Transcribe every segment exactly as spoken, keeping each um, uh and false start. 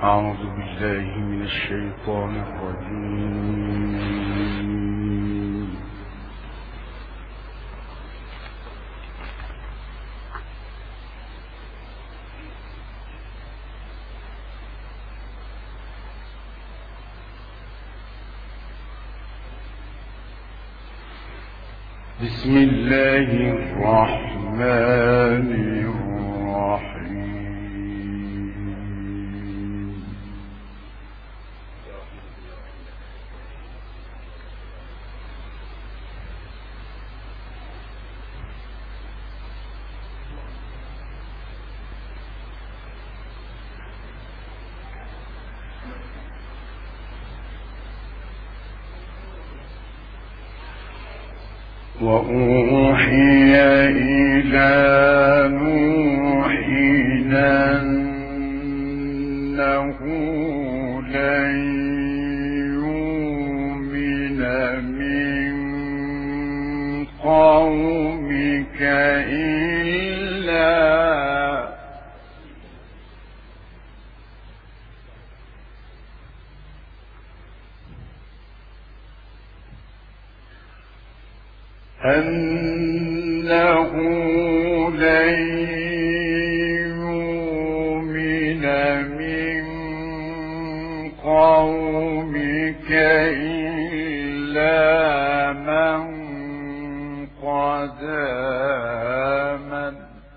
أعوذ بالله من الشيطان الرجيم. بسم الله الرحمن الرحيم. وأوحي إلى نوح أنه لن يؤمن من قومك إلا أنه لن يؤمن من قومك إلا من قد آمن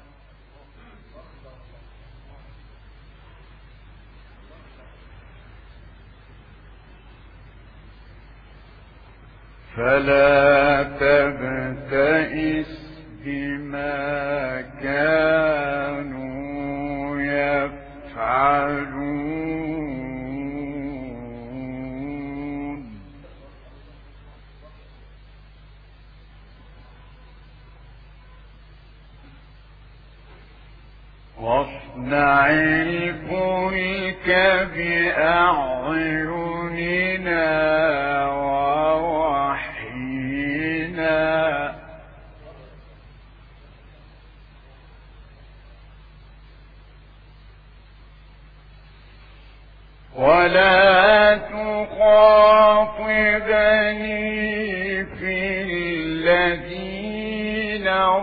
فلا تبتئس بما كانوا يفعلون واصنع الفلك بأعيننا ولا تخاطبني في الذين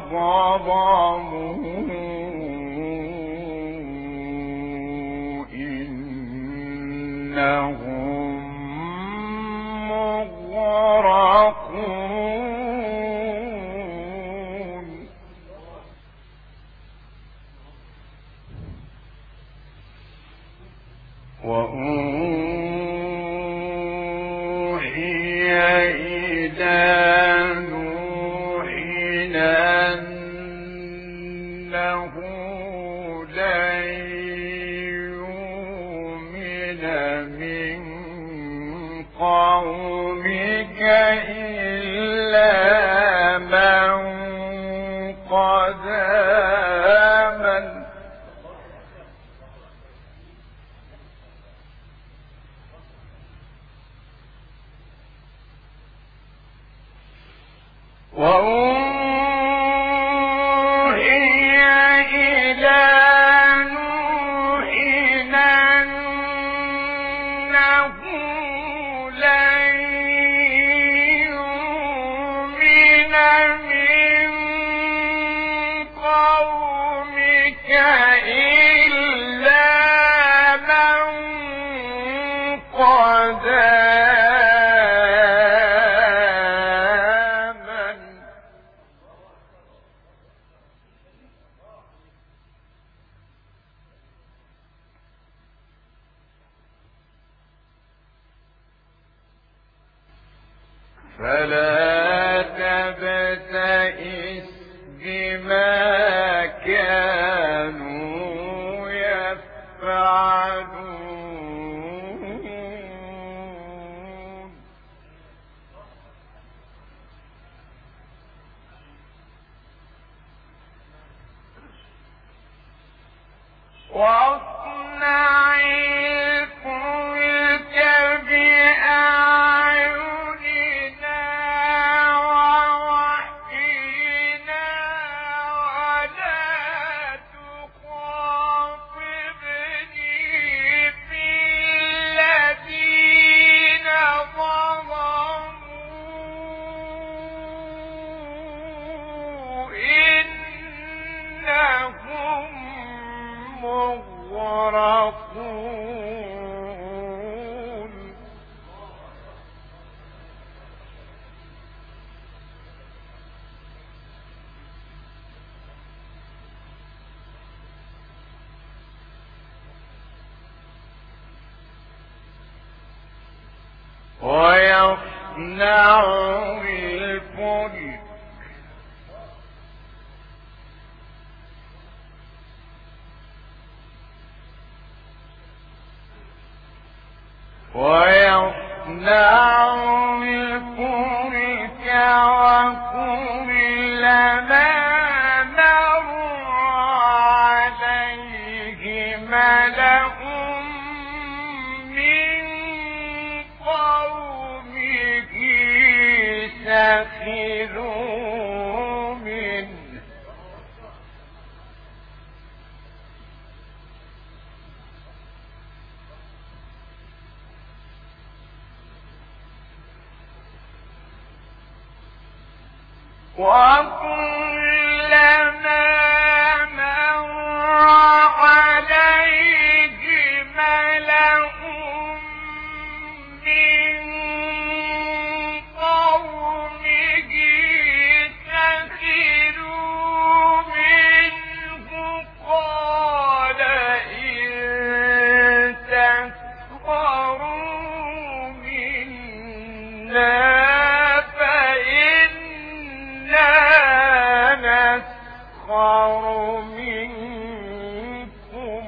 ظلموا إنهم مغرقون وأوحي إلى نوح أنه لن يؤمن من قومك إلا من قد آمن وأوحي إلى نوح أنه لن يؤمن من قومك إلا من قد فلا تبتئس بما كانوا يفعلون واصنع الفلك بأعيننا ويصنع الفلك ويصنع الفلك وكلما مر عليه ملأ سخروا منه وكلما مر عليه ملأ من قومه سخروا منه قال إن تسخروا منا فإنا نسخر منكم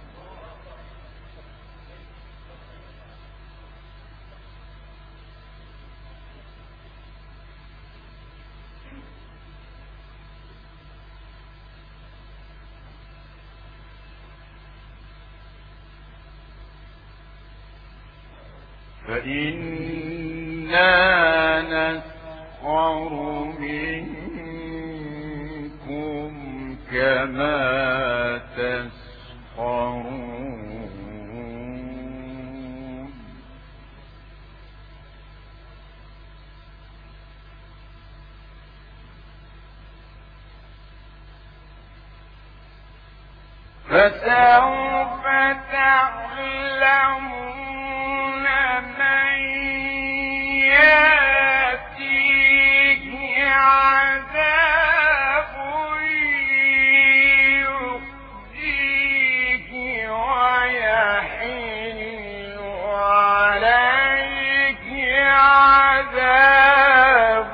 فإنا نسخر منكم كما تسخرون فسوف تعلمون من يأتيه عذاب يخزيه ويحل عليه عذاب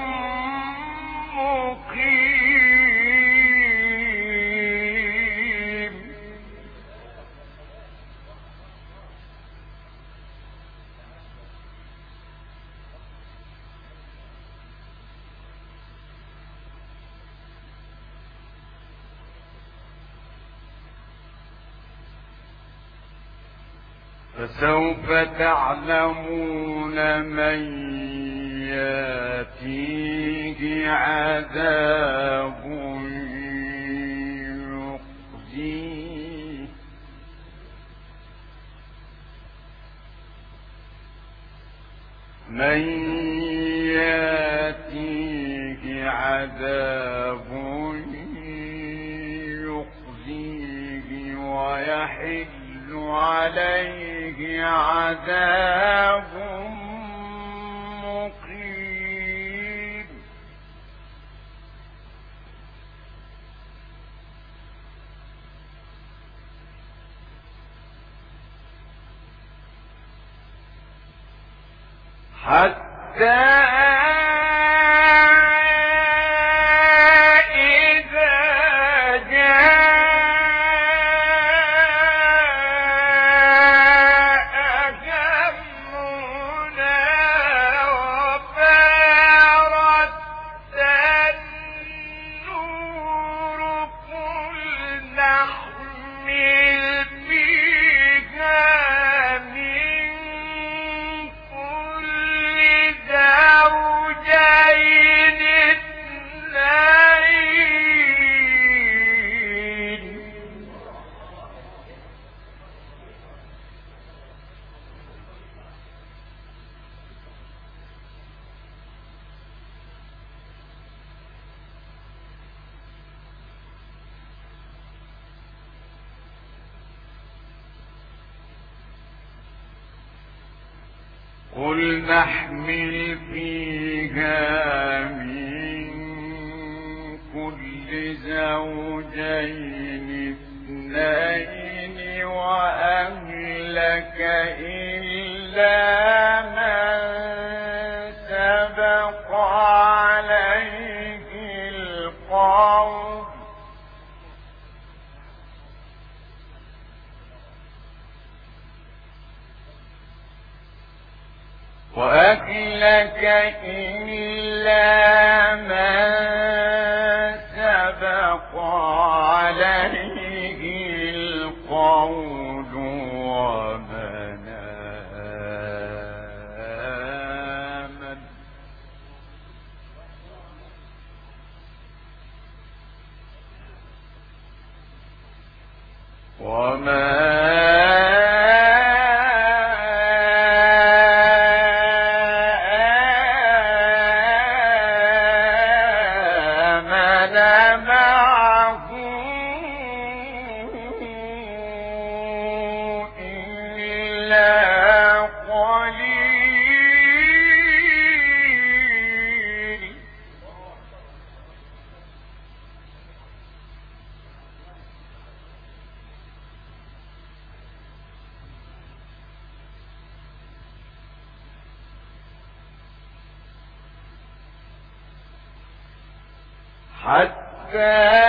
مقيم فسوف تعلمون من يأتيه عذاب يخزيه من يأتيه عذاب يخزيه ويحل عليه عذاب مقيم حتى أو قل نحمل فيها من كل زوجين اثنين وأهلك إلا من سبق عليه القول وأهلك إلا من سبق عليه القول ومن آمن وما حتى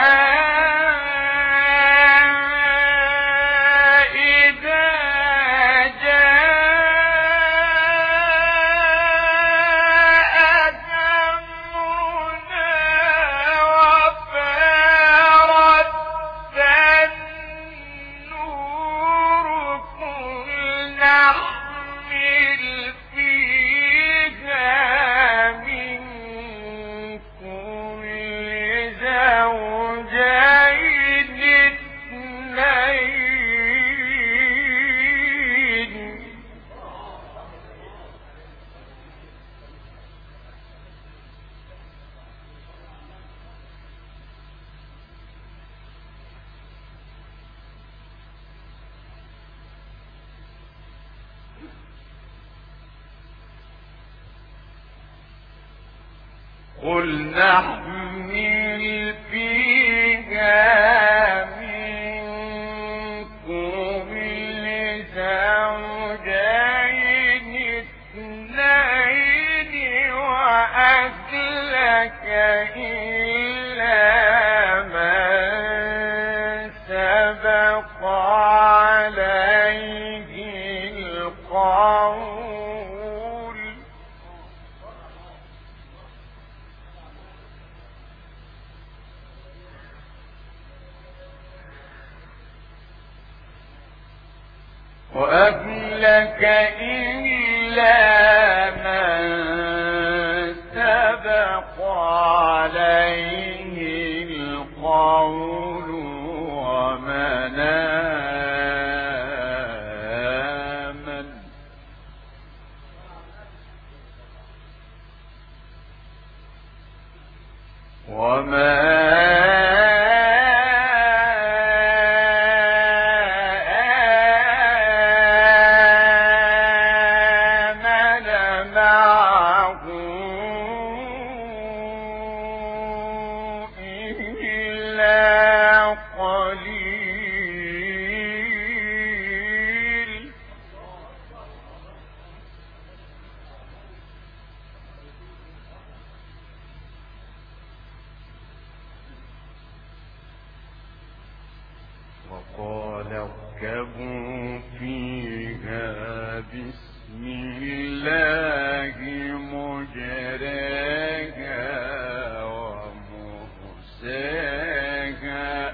قل نحمل فيها من كل زوجين اثنين وأهلك إلا من سبق عليه القول وأهلك إلا من سبق عليه القول ومن آمن وما وقال اركبوا فيها بسم الله مجريها ومرساها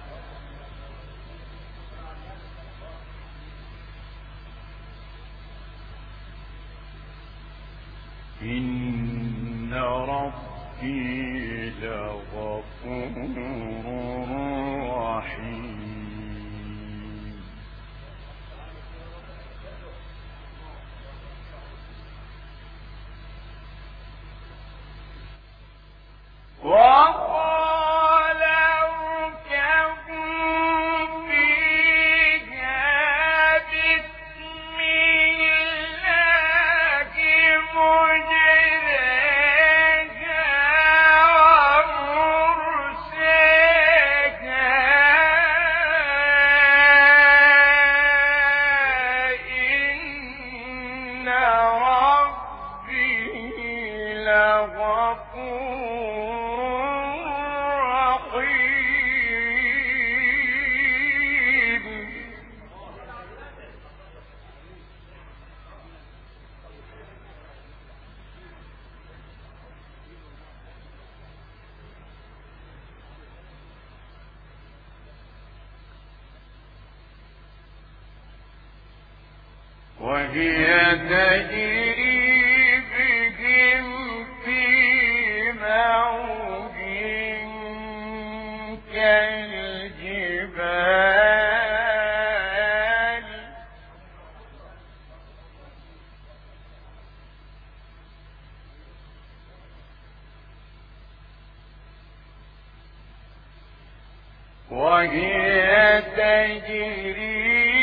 إن ربي لغفور رحيم وقال اركبوا فيها بسم الله وهي تجري بهم في موج كالجبال وهي تجري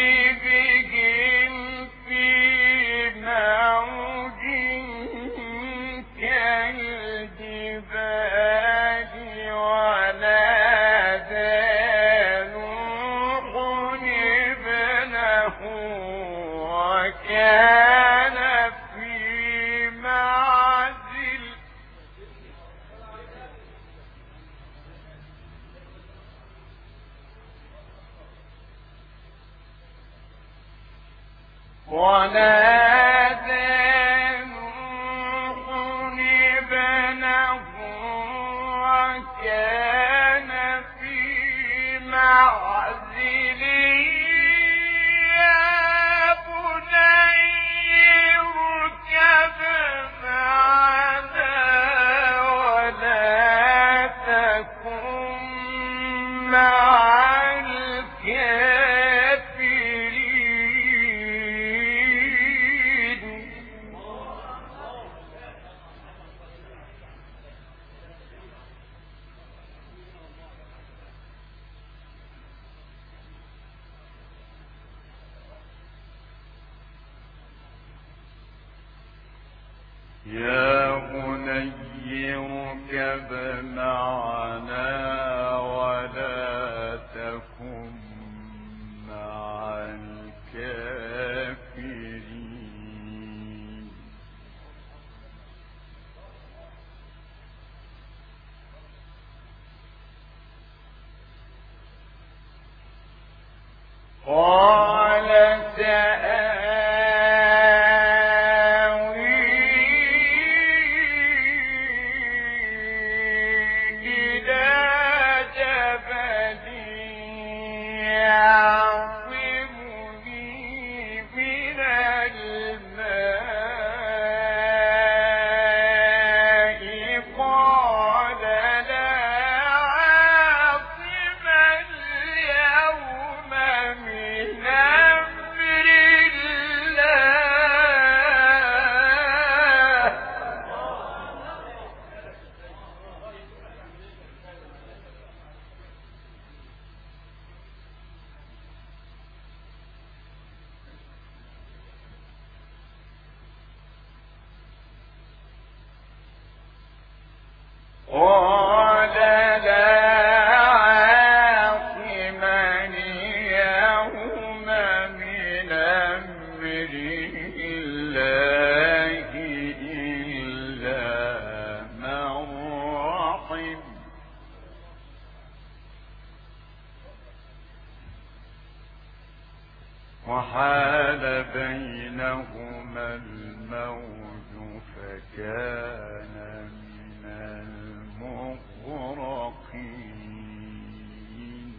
ونادى نوح ابنه وكان في معزل يا بني اركب معنا ولا تكن مع يا بني اركب معنا ولا تكن مع الكافرين قال قال لا عاصم اليوم من أمر الله إلا من رحم وحال بينهما الموج فكان المغرقين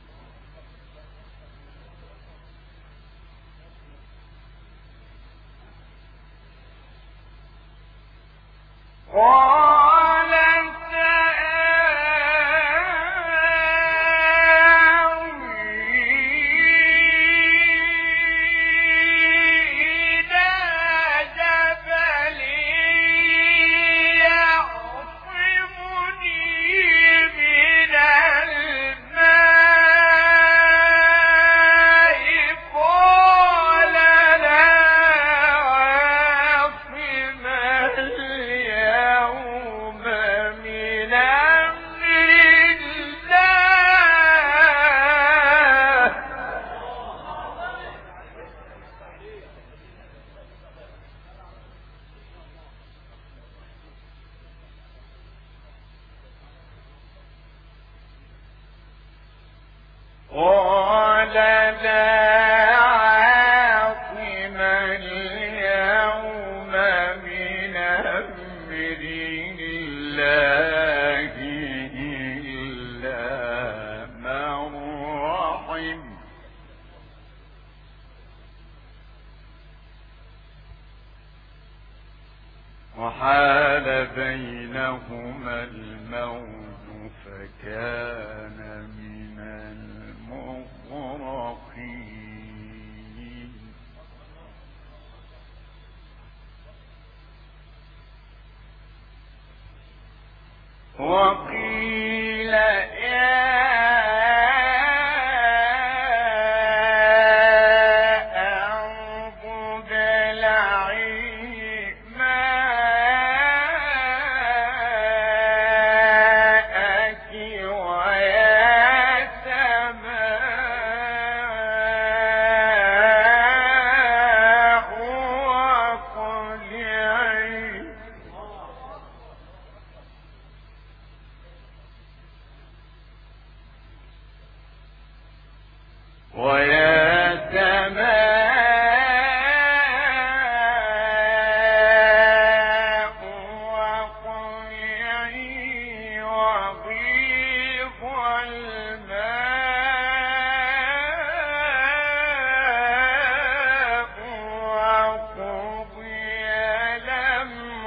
قال قال لا عاصم اليوم من أمر الله إلا من رحم وحال بينهما الموج فكان من المغرقين وقيل يا ويا سماء وقلعي وغيظ الماء وقضي الأمر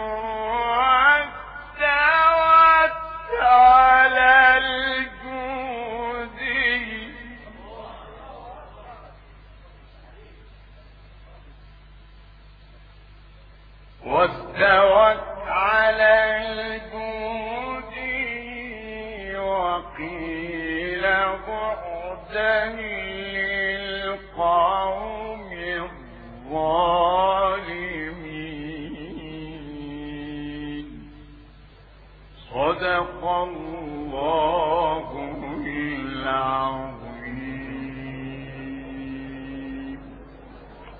واستوت على الجودي واستوت على الجود وقيل بعدا للقوم الظالمين صدق الله